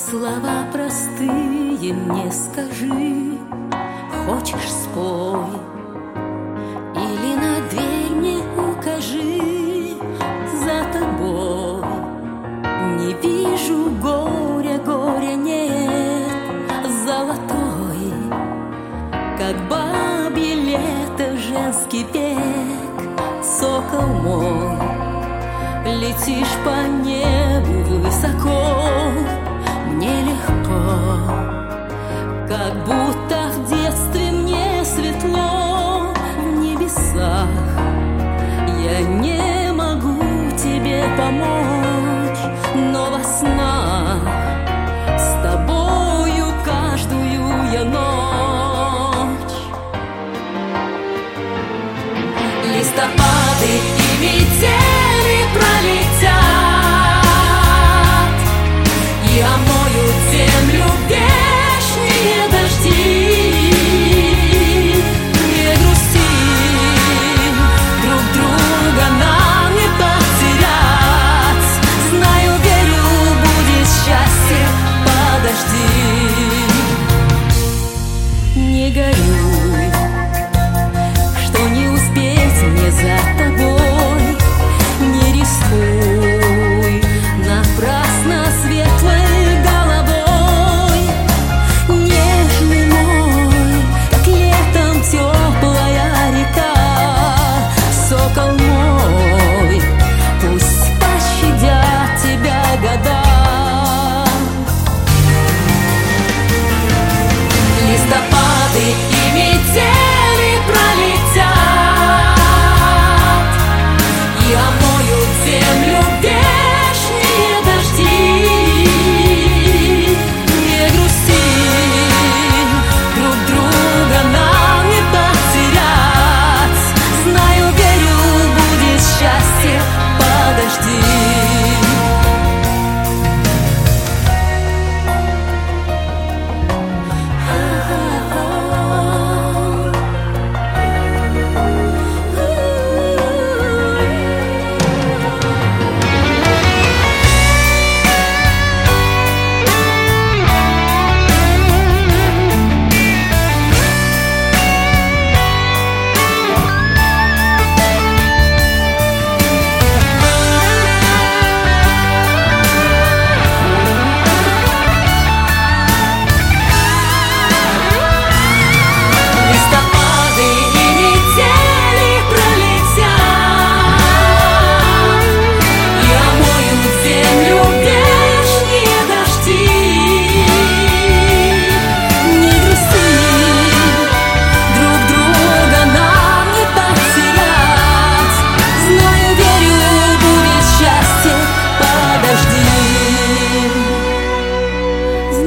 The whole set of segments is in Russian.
Слова простые мне скажи, хочешь спой, или на дверь мне укажи, за тобой. Не вижу горя, горя нет золотой, как бабье лето, женский век, сокол мой. Летишь по небу высоко, мне легко, как будто в детстве мне светло в небесах. Я не могу тебе помочь, но во снах с тобою каждую я ночь. Листопады и метели пролетят и омоют землю вешние дожди. Не грусти, друг друга нам не потерять. Знаю, верю, будет счастье, подожди. Не горюй, что не успеть мне за тобой. Не рискуй напрасно светлой головой. Нежный мой, как летом теплая река, сокол мой, пусть пощадят тебя года. Листопады и метели пролетят и омоют землю вешние дожди. Не грусти, друг друга нам не потерять. Знаю, верю, будет счастье, подожди.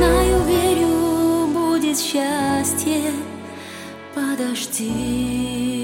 Счастье, подожди.